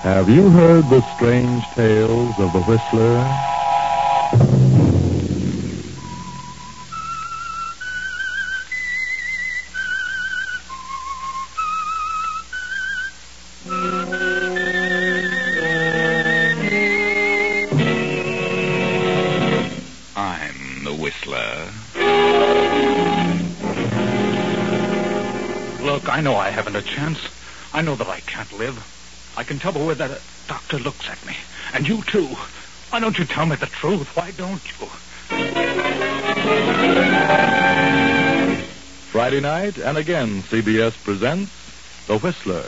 Have you heard the strange tales of the Whistler? I'm the Whistler. Look, I know I haven't a chance. I know that I can't live. I can tell the way that a doctor looks at me. And you, too. Why don't you tell me the truth? Why don't you? Friday night, and again, CBS presents The Whistler.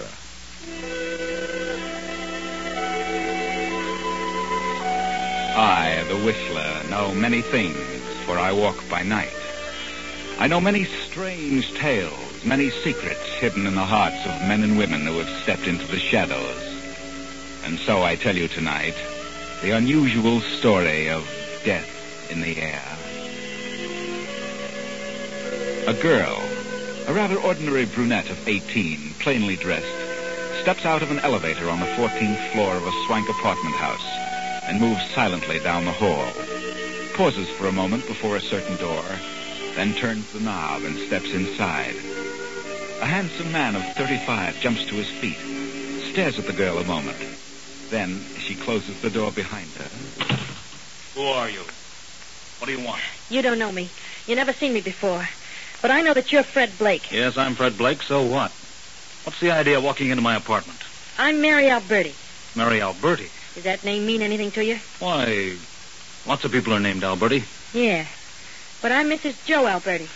I, the Whistler, know many things, for I walk by night. I know many strange tales, many secrets hidden in the hearts of men and women who have stepped into the shadows. And so I tell you tonight the unusual story of death in the air. A girl, a rather ordinary brunette of 18, plainly dressed, steps out of an elevator on the 14th floor of a swank apartment house and moves silently down the hall, pauses for a moment before a certain door, then turns the knob and steps inside. A handsome man of 35 jumps to his feet, stares at the girl a moment. Then she closes the door behind her. Who are you? What do you want? You don't know me. You never seen me before. But I know that you're Fred Blake. Yes, I'm Fred Blake, so what? What's the idea of walking into my apartment? I'm Mary Alberti. Mary Alberti? Does that name mean anything to you? Why, lots of people are named Alberti. Yeah. But I'm Mrs. Joe Alberti.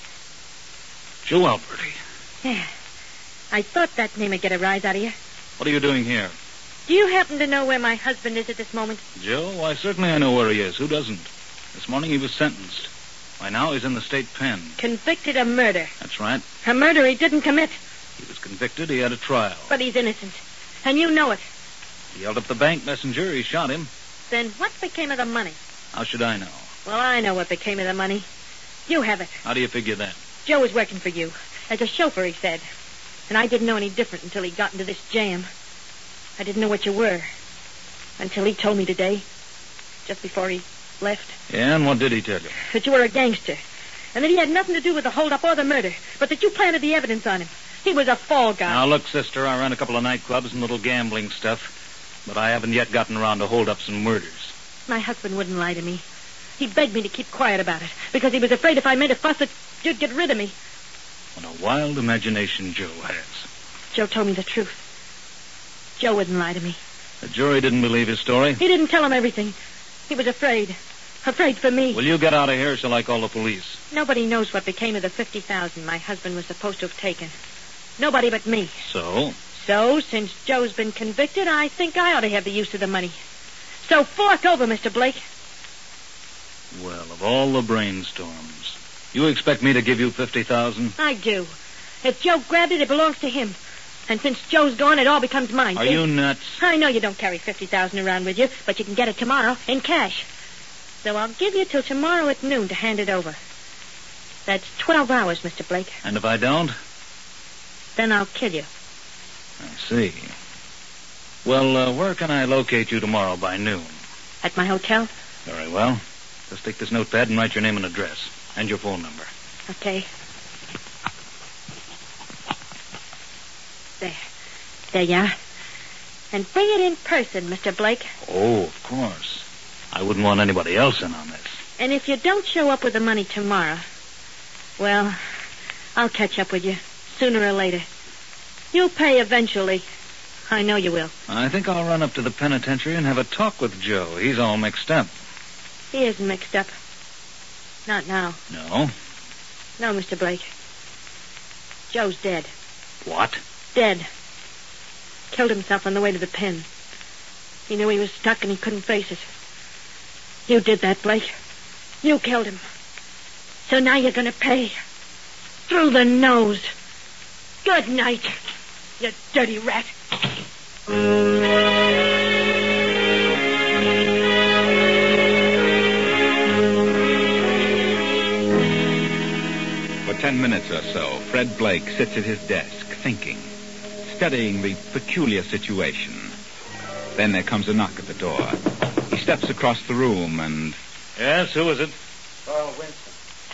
Joe Alberti? Yeah. I thought that name would get a rise out of you. What are you doing here? Do you happen to know where my husband is at this moment? Joe? Why, certainly I know where he is. Who doesn't? This morning he was sentenced. By now he's in the state pen. Convicted of murder. That's right. A murder he didn't commit. He was convicted. He had a trial. But he's innocent. And you know it. He held up the bank messenger. He shot him. Then what became of the money? How should I know? Well, I know what became of the money. You have it. How do you figure that? Joe was working for you. As a chauffeur, he said. And I didn't know any different until he got into this jam. I didn't know what you were. Until he told me today. Just before he left. Yeah, and what did he tell you? That you were a gangster. And that he had nothing to do with the holdup or the murder. But that you planted the evidence on him. He was a fall guy. Now, look, sister, I ran a couple of nightclubs and little gambling stuff. But I haven't yet gotten around to holdups and murders. My husband wouldn't lie to me. He begged me to keep quiet about it. Because he was afraid if I made a fuss that you'd get rid of me. What a wild imagination Joe has. Joe told me the truth. Joe wouldn't lie to me. The jury didn't believe his story? He didn't tell him everything. He was afraid. Afraid for me. Will you get out of here or shall I call the police? Nobody knows what became of the $50,000 my husband was supposed to have taken. Nobody but me. So? So, since Joe's been convicted, I think I ought to have the use of the money. So fork over, Mr. Blake. Well, of all the brainstorms, you expect me to give you $50,000? I do. If Joe grabbed it, it belongs to him. And since Joe's gone, it all becomes mine. Are you nuts? I know you don't carry $50,000 around with you, but you can get it tomorrow in cash. So I'll give you till tomorrow at noon to hand it over. That's 12 hours, Mr. Blake. And if I don't? Then I'll kill you. I see. Well, where can I locate you tomorrow by noon? At my hotel? Very well. Just take this notepad and write your name and address. And your phone number. Okay. There. There you are. And bring it in person, Mr. Blake. Oh, of course. I wouldn't want anybody else in on this. And if you don't show up with the money tomorrow, well, I'll catch up with you sooner or later. You'll pay eventually. I know you will. I think I'll run up to the penitentiary and have a talk with Joe. He's all mixed up. He isn't mixed up. Not now. No? No, Mr. Blake. Joe's dead. What? Dead. Killed himself on the way to the pen. He knew he was stuck and he couldn't face it. You did that, Blake. You killed him. So now you're going to pay. Through the nose. Good night, you dirty rat. For 10 minutes or so, Fred Blake sits at his desk, thinking, studying the peculiar situation. Then there comes a knock at the door. He steps across the room and... Yes, who is it? Carl Winston.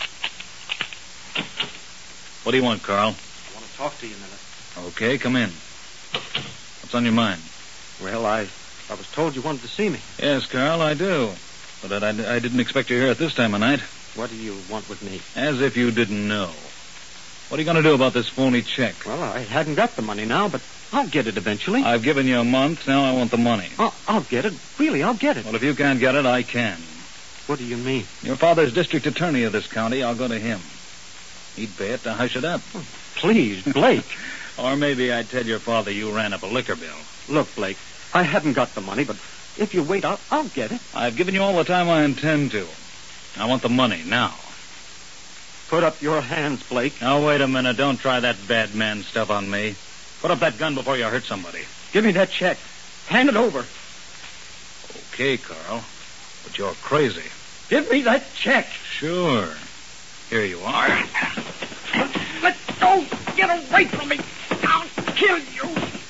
What do you want, Carl? I want to talk to you a minute. Okay, come in. What's on your mind? Well, I was told you wanted to see me. Yes, Carl, I do. But I didn't expect you here at this time of night. What do you want with me? As if you didn't know. What are you going to do about this phony check? Well, I hadn't got the money now, but I'll get it eventually. I've given you a month. Now I want the money. I'll get it. Really, I'll get it. Well, if you can't get it, I can. What do you mean? Your father's district attorney of this county. I'll go to him. He'd pay it to hush it up. Oh, please, Blake. Or maybe I'd tell your father you ran up a liquor bill. Look, Blake, I haven't got the money, but if you wait, I'll get it. I've given you all the time I intend to. I want the money now. Put up your hands, Blake. Now, wait a minute. Don't try that bad man stuff on me. Put up that gun before you hurt somebody. Give me that check. Hand it over. Okay, Carl. But you're crazy. Give me that check. Sure. Here you are. Let go. Get away from me. I'll kill you.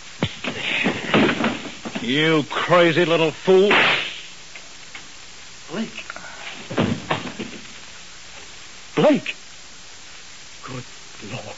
You crazy little fool. Blake. Blake. Good Lord.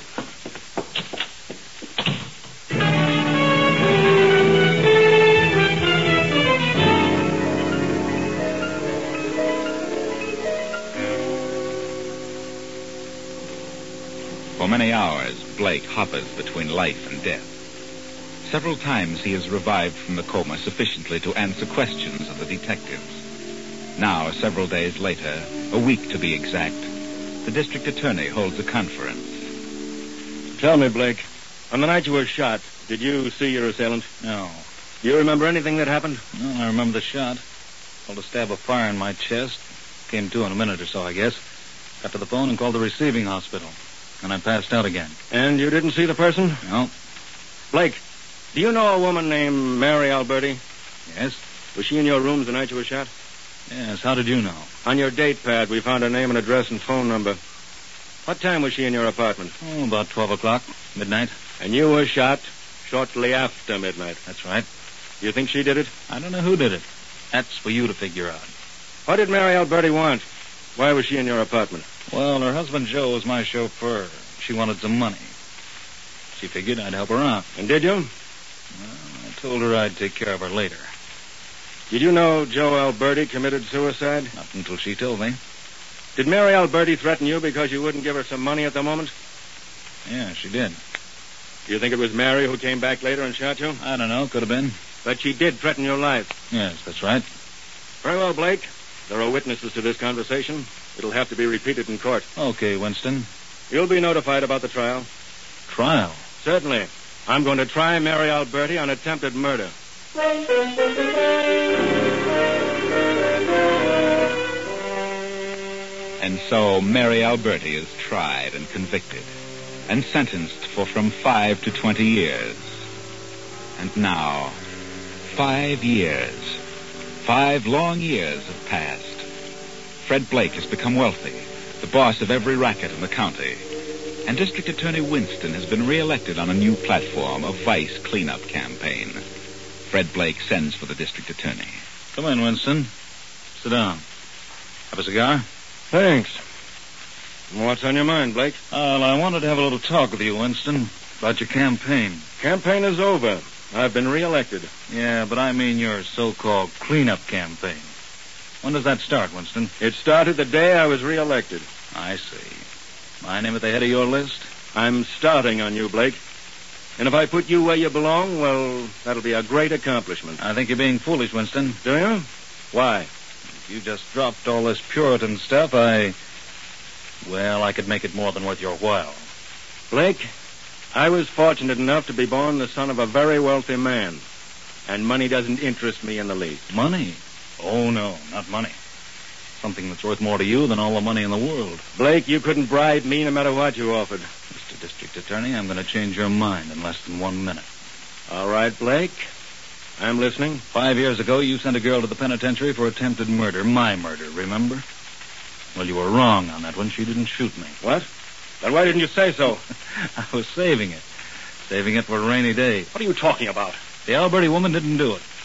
For many hours, Blake hovers between life and death. Several times he is revived from the coma sufficiently to answer questions of the detectives. Now, several days later, a week to be exact, the district attorney holds a conference. Tell me, Blake, on the night you were shot, did you see your assailant? No. Do you remember anything that happened? No, I remember the shot. Felt a stab of fire in my chest. Came to in a minute or so, I guess. Got to the phone and called the receiving hospital. And I passed out again. And you didn't see the person? No. Blake, do you know a woman named Mary Alberti? Yes? Was she in your rooms the night you were shot? Yes, how did you know? On your date pad, we found her name and address and phone number. What time was she in your apartment? Oh, about 12 o'clock, midnight. And you were shot shortly after midnight. That's right. You think she did it? I don't know who did it. That's for you to figure out. What did Mary Alberti want? Why was she in your apartment? Well, her husband Joe was my chauffeur. She wanted some money. She figured I'd help her out. And did you? Well, I told her I'd take care of her later. Did you know Joe Alberti committed suicide? Not until she told me. Did Mary Alberti threaten you because you wouldn't give her some money at the moment? Yeah, she did. Do you think it was Mary who came back later and shot you? I don't know. Could have been. But she did threaten your life. Yes, that's right. Very well, Blake. There are witnesses to this conversation. It'll have to be repeated in court. Okay, Winston. You'll be notified about the trial. Trial? Certainly. I'm going to try Mary Alberti on attempted murder. And so Mary Alberti is tried and convicted and sentenced for from 5 to 20 years. And now, 5 years. 5 long years have passed. Fred Blake has become wealthy, the boss of every racket in the county. And District Attorney Winston has been reelected on a new platform, a vice cleanup campaign. Fred Blake sends for the district attorney. Come in, Winston. Sit down. Have a cigar? Thanks. What's on your mind, Blake? Well, I wanted to have a little talk with you, Winston, about your campaign. Campaign is over. I've been reelected. Yeah, but I mean your so-called cleanup campaign. When does that start, Winston? It started the day I was reelected. I see. My name at the head of your list? I'm starting on you, Blake. And if I put you where you belong, well, that'll be a great accomplishment. I think you're being foolish, Winston. Do you? Why? If you just dropped all this Puritan stuff, I could make it more than worth your while. Blake, I was fortunate enough to be born the son of a very wealthy man. And money doesn't interest me in the least. Money? Oh, no, not money. Something that's worth more to you than all the money in the world. Blake, you couldn't bribe me no matter what you offered. Mr. District Attorney, I'm going to change your mind in less than 1 minute. All right, Blake. I'm listening. 5 years ago, you sent a girl to the penitentiary for attempted murder. My murder, remember? Well, you were wrong on that one. She didn't shoot me. What? Then why didn't you say so? I was saving it. Saving it for a rainy day. What are you talking about? The Alberti woman didn't do it.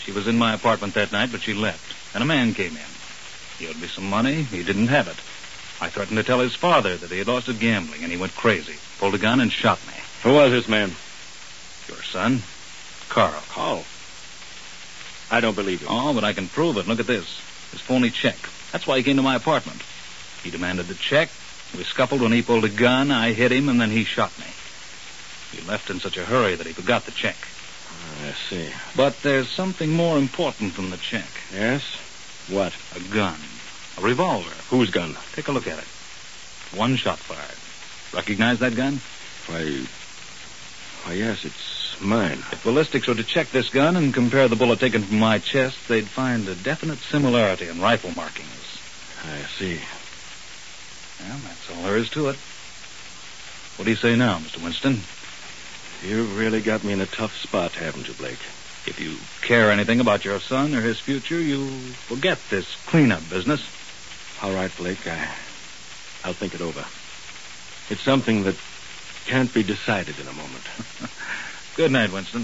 She was in my apartment that night, but she left. And a man came in. He owed me some money. He didn't have it. I threatened to tell his father that he had lost at gambling, and he went crazy. Pulled a gun and shot me. Who was this man? Your son, Carl. Carl? I don't believe you. Oh, but I can prove it. Look at this. His phony check. That's why he came to my apartment. He demanded the check. We scuffled when he pulled a gun. I hit him, and then he shot me. He left in such a hurry that he forgot the check. I see. But there's something more important than the check. Yes? What? A gun. A revolver. Whose gun? Take a look at it. One shot fired. Recognize that gun? Why, yes, it's mine. If ballistics were to check this gun and compare the bullet taken from my chest, they'd find a definite similarity in rifle markings. I see. Well, that's all there is to it. What do you say now, Mr. Winston? You've really got me in a tough spot, haven't you, Blake? If you care anything about your son or his future, you'll forget this cleanup business. All right, Blake, I'll think it over. It's something that can't be decided in a moment. Good night, Winston.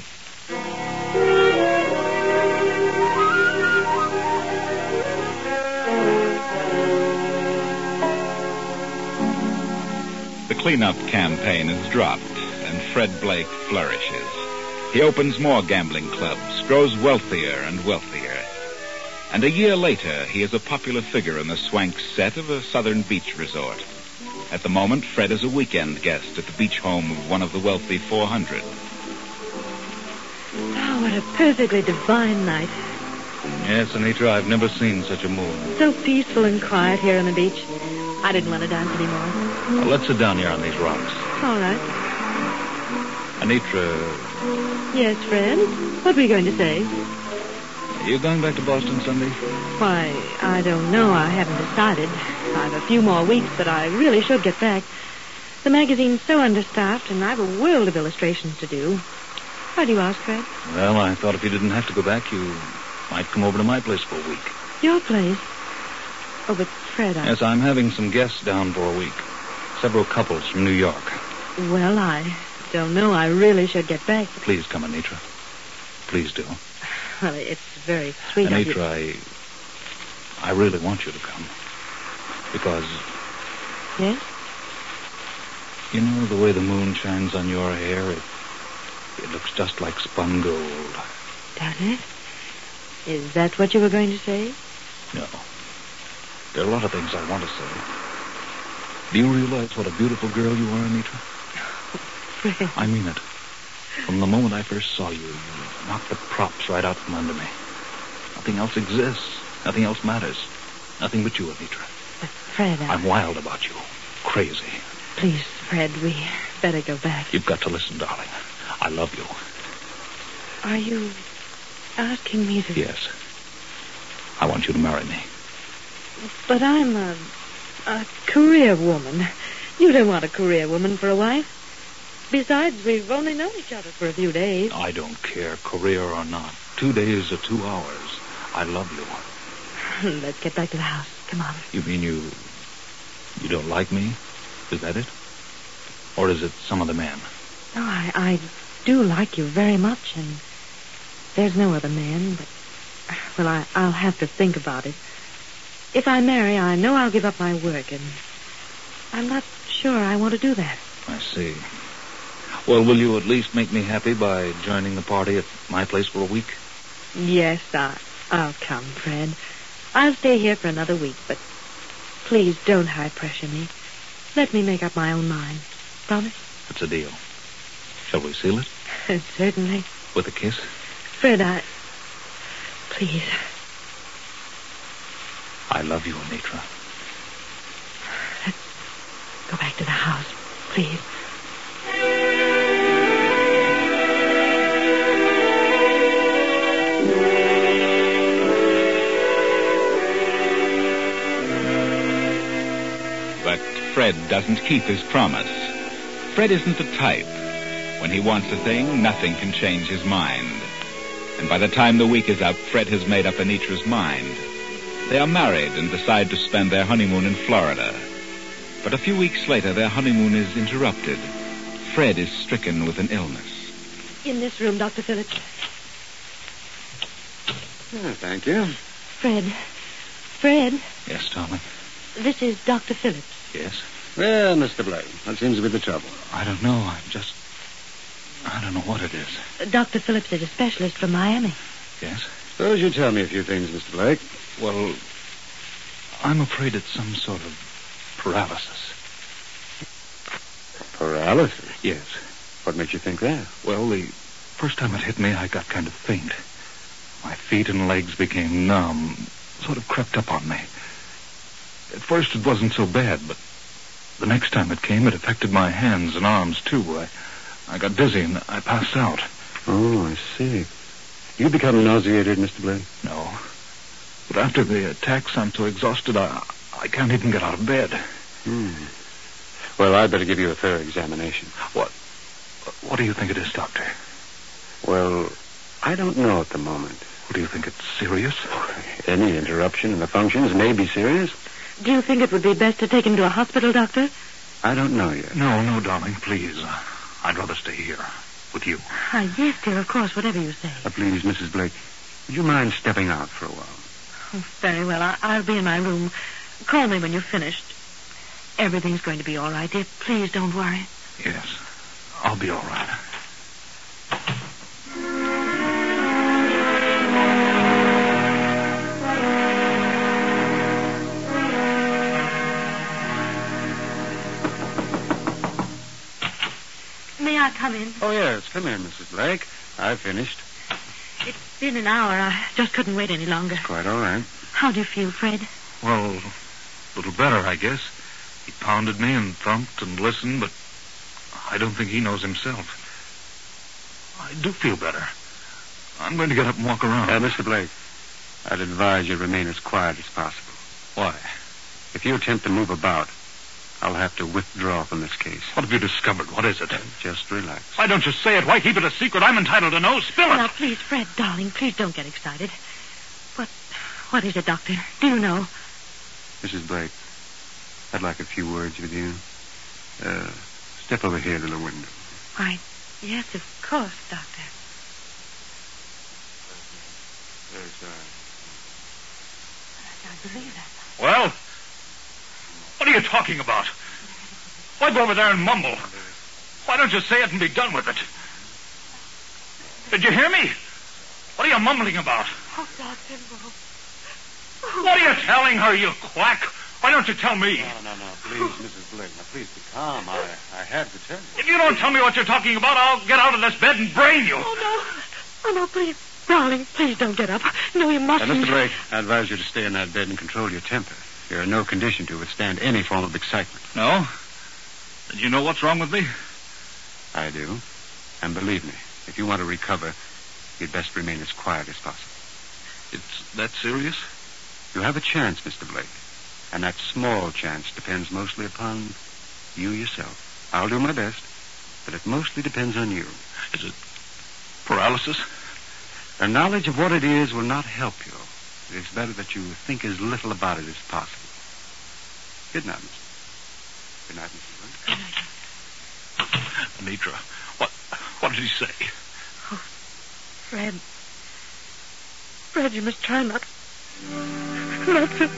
The cleanup campaign is dropped, and Fred Blake flourishes. He opens more gambling clubs, grows wealthier and wealthier. And a year later, he is a popular figure in the swank set of a southern beach resort. At the moment, Fred is a weekend guest at the beach home of one of the wealthy 400. Oh, what a perfectly divine night. Yes, Anitra, I've never seen such a moon. So peaceful and quiet here on the beach. I didn't want to dance anymore. Well, let's sit down here on these rocks. All right. Anitra, Yes, Fred? What were you going to say? are you going back to Boston Sunday? Why, I don't know. I haven't decided. I've a few more weeks, but I really should get back. The magazine's so understaffed, and I've a world of illustrations to do. Why do you ask, Fred? Well, I thought if you didn't have to go back, you might come over to my place for a week. Your place? Oh, but Fred, Yes, I'm having some guests down for a week. Several couples from New York. Well, I don't know. I really should get back. Please come, Anitra. Please do. Well, it's very sweet of you. Anitra, I really want you to come. Because, Yes? you know, the way the moon shines on your hair, it looks just like spun gold. Does it? Is that what you were going to say? No. There are a lot of things I want to say. Do you realize what a beautiful girl you are, Anitra? Fred. I mean it. From the moment I first saw you, you knocked the props right out from under me. Nothing else exists. Nothing else matters. Nothing but you, Anitra. But Fred, I'm wild about you. Crazy. Please, Fred, we better go back. You've got to listen, darling. I love you. Are you asking me to... Yes. I want you to marry me. But I'm a career woman. You don't want a career woman for a wife. Besides, we've only known each other for a few days. I don't care, career or not. 2 days or 2 hours. I love you. Let's get back to the house. Come on. You mean you don't like me? Is that it? Or is it some other man? No, I do like you very much, and there's no other man, but... Well, I'll have to think about it. If I marry, I know I'll give up my work, and I'm not sure I want to do that. I see. Well, will you at least make me happy by joining the party at my place for a week? Yes, I'll come, Fred. I'll stay here for another week, but please don't high-pressure me. Let me make up my own mind. Promise? It's a deal. Shall we seal it? Certainly. With a kiss? Fred, Please. I love you, Anitra. Let's go back to the house, please. But Fred doesn't keep his promise. Fred isn't the type. When he wants a thing, nothing can change his mind. And by the time the week is up, Fred has made up Anitra's mind. They are married and decide to spend their honeymoon in Florida. But a few weeks later, their honeymoon is interrupted. Fred is stricken with an illness. In this room, Dr. Phillips. Oh, thank you. Fred, Yes, darling. this is Dr. Phillips. Yes. Well, Mr. Blake, what seems to be the trouble? I don't know. I don't know what it is. Dr. Phillips is a specialist from Miami. Yes? Suppose you tell me a few things, Mr. Blake. Well, I'm afraid it's some sort of paralysis. Paralysis? Yes. What makes you think that? Well, the first time it hit me, I got kind of faint. My feet and legs became numb, sort of crept up on me. At first it wasn't so bad, but the next time it came, it affected my hands and arms, too. I got dizzy and I passed out. Oh, I see. You become nauseated, Mr. Blake? No. But after the attacks, I'm so exhausted, I can't even get out of bed. Well, I'd better give you a thorough examination. What do you think it is, Doctor? Well, I don't know at the moment. Do you think it's serious? Any interruption in the functions may be serious. Do you think it would be best to take him to a hospital, Doctor? I don't know yet. No, darling, please. I'd rather stay here with you. Yes, dear, of course, whatever you say. Please, Mrs. Blake, would you mind stepping out for a while? Oh, very well. I'll be in my room. Call me when you're finished. Everything's going to be all right, dear. Please don't worry. Yes, I'll be all right. May I come in? Oh, yes. Come in, Mrs. Blake. I've finished. It's been an hour. I just couldn't wait any longer. Quite all right. How do you feel, Fred? Well, a little better, I guess. He pounded me and thumped and listened, but I don't think he knows himself. I do feel better. I'm going to get up and walk around. Mr. Blake, I'd advise you to remain as quiet as possible. Why? If you attempt to move about, I'll have to withdraw from this case. What have you discovered? What is it? Just relax. Why don't you say it? Why keep it a secret? I'm entitled to know. Spill it. Now, please, Fred, darling, please don't get excited. What is it, Doctor? Do you know? Mrs. Blake, I'd like a few words with you. Step over here to the window. Why, yes, of course, Doctor. Very sorry. I believe that. Well, what are you talking about? Why go over there and mumble? Why don't you say it and be done with it? Did you hear me? What are you mumbling about? Oh, Doctor, no. What are you telling her, you quack? Why don't you tell me? No. Please, Mrs. Blake. Now, please be calm. I had to tell you. If you don't tell me what you're talking about, I'll get out of this bed and brain you. Oh, no, please. Darling, please don't get up. No, you mustn't. Mr. Blake, I advise you to stay in that bed and control your temper. You're in no condition to withstand any form of excitement. No? Then you know what's wrong with me? I do. And believe me, if you want to recover, you'd best remain as quiet as possible. It's that serious? You have a chance, Mr. Blake. And that small chance depends mostly upon you yourself. I'll do my best, but it mostly depends on you. Is it paralysis? The knowledge of what it is will not help you. It is better that you think as little about it as possible. Good night, Mr. Good night, Mrs. Blake. Anitra, what did he say? Oh, Fred, you must try not to...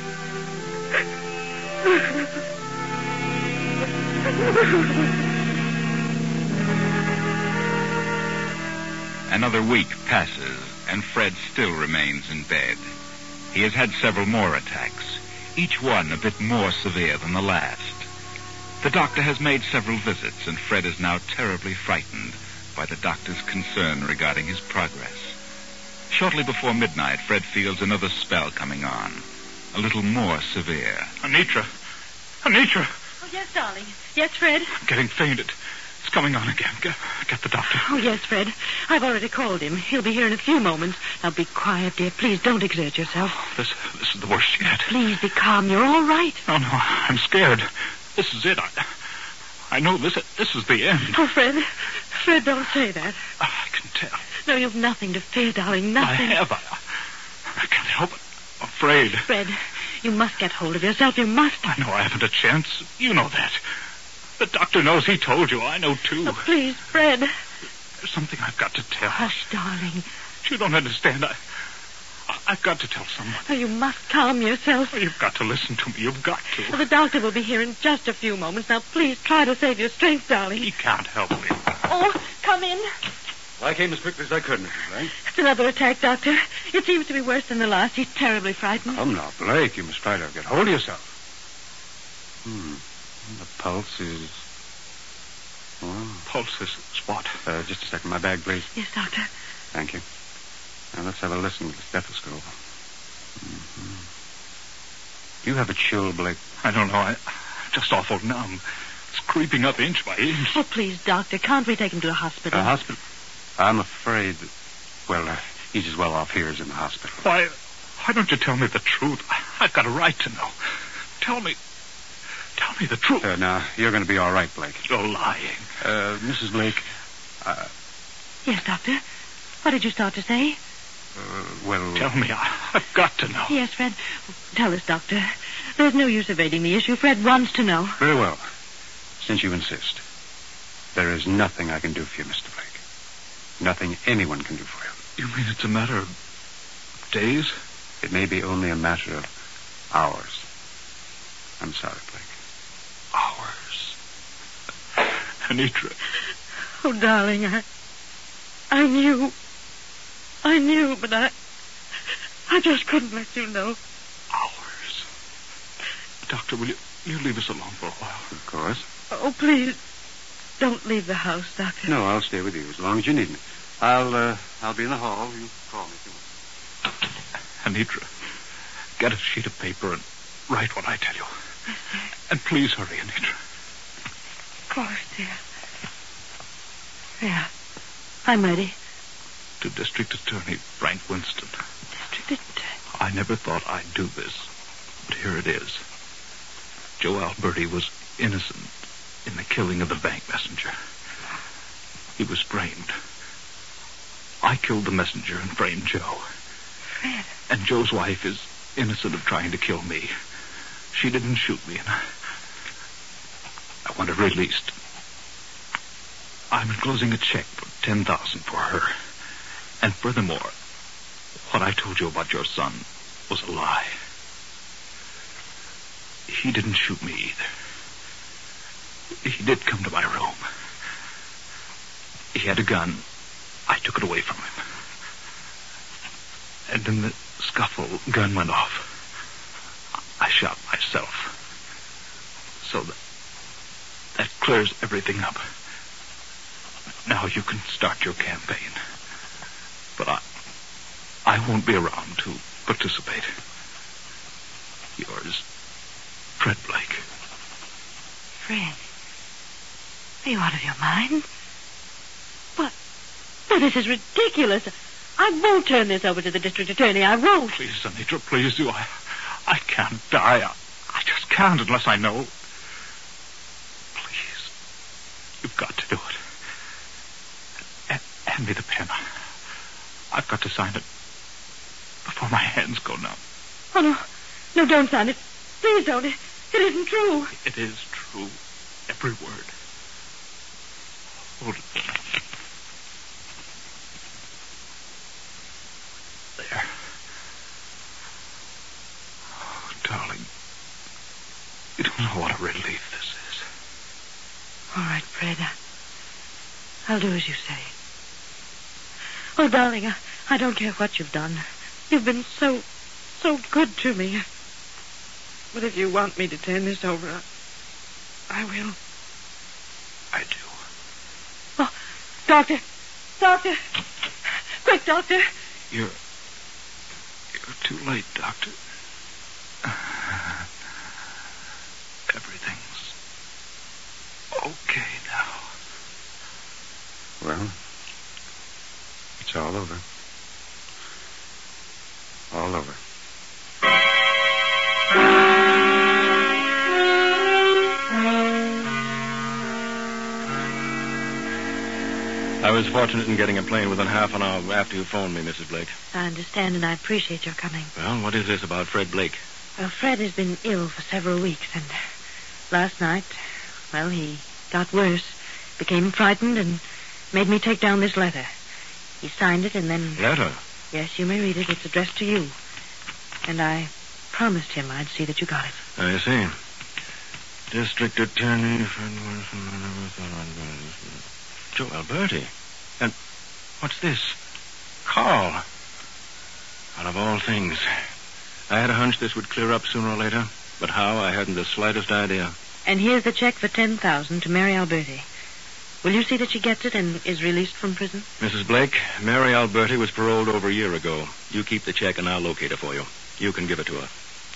Another week passes, and Fred still remains in bed. He has had several more attacks, each one a bit more severe than the last. The doctor has made several visits, and Fred is now terribly frightened by the doctor's concern regarding his progress. Shortly before midnight, Fred feels another spell coming on, a little more severe. Anitra! Oh, yes, darling. Yes, Fred? I'm getting fainted. It's coming on again. Get the doctor. Oh, yes, Fred. I've already called him. He'll be here in a few moments. Now, be quiet, dear. Please don't exert yourself. This is the worst yet. Please be calm. You're all right. No, I'm scared. This is it. I know this is the end. Oh, Fred, don't say that. I can tell. No, you've nothing to fear, darling. Nothing. I have. I can't help it. I'm afraid. Fred, you must get hold of yourself. You must. I know I haven't a chance. You know that. The doctor knows. He told you. I know, too. Oh, please, Fred. There's something I've got to tell. Hush, darling. You don't understand. I've got to tell someone. Oh, you must calm yourself. Oh, you've got to listen to me. You've got to. The doctor will be here in just a few moments. Now, please try to save your strength, darling. He can't help me. Oh, come in. Well, I came as quickly as I could, Mrs. Blake. It's another attack, Doctor. It seems to be worse than the last. He's terribly frightened. Come now, Blake. You must try to get hold of yourself. The pulse is... Well, Pulse is what? just a second. My bag, please. Yes, Doctor. Thank you. Now, let's have a listen with the stethoscope. You have a chill, Blake. I don't know. I'm just awful numb. It's creeping up inch by inch. Oh, please, Doctor, can't we take him to the hospital? A hospital? I'm afraid that... Well, he's as well off here as in the hospital. Why don't you tell me the truth? I've got a right to know. Tell me the truth. Now, you're going to be all right, Blake. You're lying. Mrs. Blake, Yes, Doctor. What did you start to say? well... Tell me. I've got to know. Yes, Fred. Tell us, Doctor. There's no use evading the issue. Fred wants to know. Very well. Since you insist, there is nothing I can do for you, Mr. Blake. Nothing anyone can do for you. You mean it's a matter of days? It may be only a matter of hours. I'm sorry, Blake. Hours. Anitra. Oh, darling, I knew. I knew, but I just couldn't let you know. Hours. Doctor, will you leave us alone for a while? Of course. Oh, please, don't leave the house, Doctor. No, I'll stay with you as long as you need me. I'll be in the hall. You call me if you want. Anitra, get a sheet of paper and write what I tell you. Yes, sir. And please hurry, Anitra. Of course, dear. Yeah, I'm ready. To District Attorney Frank Winston. District Attorney. I never thought I'd do this, but here it is. Joe Alberti was innocent in the killing of the bank messenger. He was framed. I killed the messenger and framed Joe. Fred. And Joe's wife is innocent of trying to kill me. She didn't shoot me, and I want her released. I'm enclosing a check for $10,000 for her. And furthermore, what I told you about your son was a lie. He didn't shoot me either. He did come to my room. He had a gun. I took it away from him. And in the scuffle, gun went off. I shot myself. So that clears everything up. Now you can start your campaign. But I won't be around to participate. Yours, Fred Blake. Fred, are you out of your mind? What? Well, this is ridiculous. I won't turn this over to the district attorney. I won't. Please, Anitra, please do. I can't die. I just can't unless I know. Please. You've got to do it. Hand me the pen. I've got to sign it before my hands go numb. Oh, no. No, don't sign it. Please don't. It isn't true. It is true. Every word. Hold it. There. Oh, darling. You don't know what a relief this is. All right, Fred. I'll do as you say. Oh, darling, I don't care what you've done. You've been so good to me. But if you want me to turn this over, I will. I do. Oh, Doctor! Doctor! Quick, Doctor! You're too late, Doctor. Everything's okay now. Well, it's all over. All over. I was fortunate in getting a plane within half an hour after you phoned me, Mrs. Blake. I understand, and I appreciate your coming. Well, what is this about Fred Blake? Well, Fred has been ill for several weeks, and last night, well, he got worse, became frightened, and made me take down this letter. He signed it, and then... Letter? Yes, you may read it. It's addressed to you. And I promised him I'd see that you got it. I see. District Attorney Fred Wilson. Joe Alberti. And what's this? Carl. Out of all things. I had a hunch this would clear up sooner or later, but how, I hadn't the slightest idea. And here's the check for $10,000 to Mary Alberti. Will you see that she gets it and is released from prison? Mrs. Blake, Mary Alberti was paroled over a year ago. You keep the check and I'll locate her for you. You can give it to her.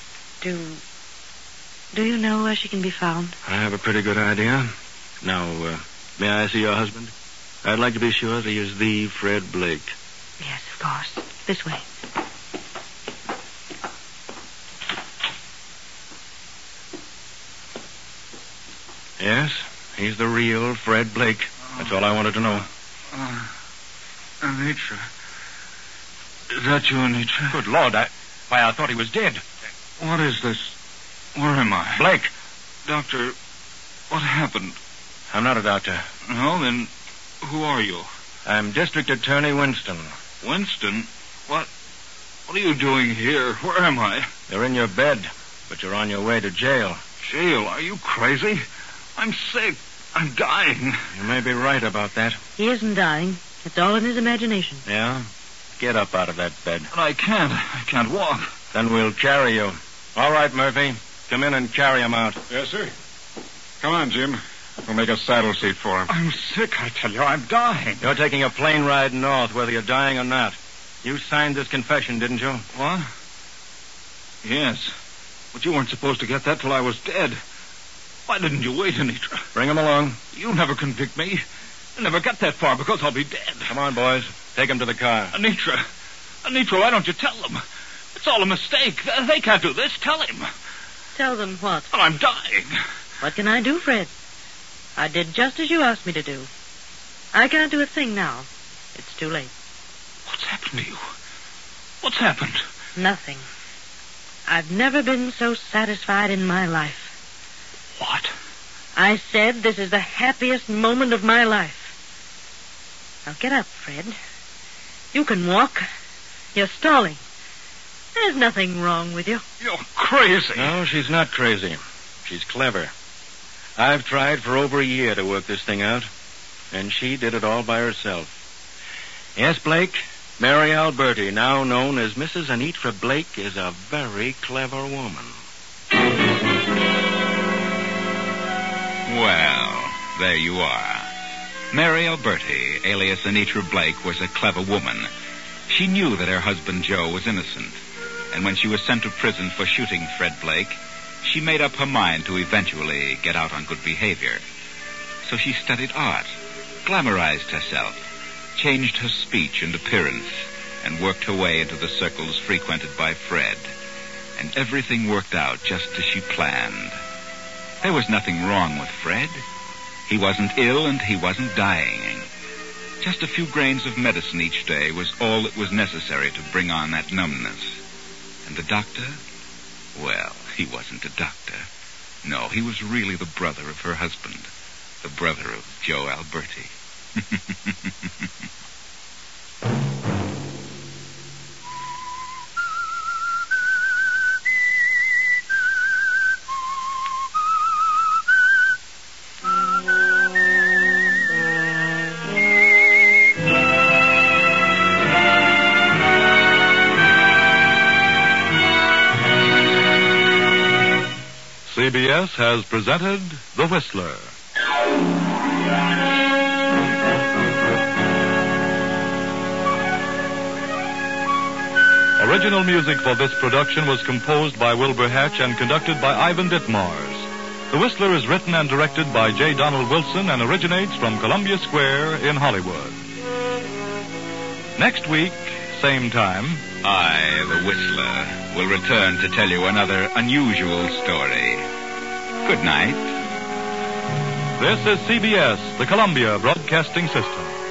Do you know where she can be found? I have a pretty good idea. Now, may I see your husband? I'd like to be sure that he is the Fred Blake. Yes, of course. This way. Yes, he's the real Fred Blake. That's all I wanted to know. Anitra. Is that you, Anitra? Good Lord, I thought he was dead. What is this? Where am I? Blake. Doctor, what happened? I'm not a doctor. No, then who are you? I'm District Attorney Winston. Winston? What are you doing here? Where am I? You're in your bed, but you're on your way to jail. Jail? Are you crazy? I'm sick. I'm dying. You may be right about that. He isn't dying. It's all in his imagination. Yeah? Get up out of that bed. But I can't walk. Then we'll carry you. All right, Murphy. Come in and carry him out. Yes, sir. Come on, Jim. We'll make a saddle seat for him. I'm sick, I tell you. I'm dying. You're taking a plane ride north, whether you're dying or not. You signed this confession, didn't you? What? Yes. But you weren't supposed to get that till I was dead. Why didn't you wait, Anitra? Bring him along. You'll never convict me. You'll never get that far because I'll be dead. Come on, boys. Take him to the car. Anitra, why don't you tell them? It's all a mistake. They can't do this. Tell him. Tell them what? Well, I'm dying. What can I do, Fred? I did just as you asked me to do. I can't do a thing now. It's too late. What's happened to you? What's happened? Nothing. I've never been so satisfied in my life. What? I said this is the happiest moment of my life. Now get up, Fred. You can walk. You're stalling. There's nothing wrong with you. You're crazy. No, she's not crazy. She's clever. I've tried for over a year to work this thing out, and she did it all by herself. Yes, Blake, Mary Alberti, now known as Mrs. Anitra Blake, is a very clever woman. Well, there you are. Mary Alberti, alias Anitra Blake, was a clever woman. She knew that her husband Joe was innocent, and when she was sent to prison for shooting Fred Blake, she made up her mind to eventually get out on good behavior. So she studied art, glamorized herself, changed her speech and appearance, and worked her way into the circles frequented by Fred. And everything worked out just as she planned. There was nothing wrong with Fred. He wasn't ill and he wasn't dying. Just a few grains of medicine each day was all that was necessary to bring on that numbness. And the doctor? Well, he wasn't a doctor. No, he was really the brother of her husband. The brother of Joe Alberti. CBS has presented The Whistler. Original music for this production was composed by Wilbur Hatch and conducted by Ivan Ditmars. The Whistler is written and directed by J. Donald Wilson and originates from Columbia Square in Hollywood. Next week, same time, I, the Whistler, will return to tell you another unusual story. Good night. This is CBS, the Columbia Broadcasting System.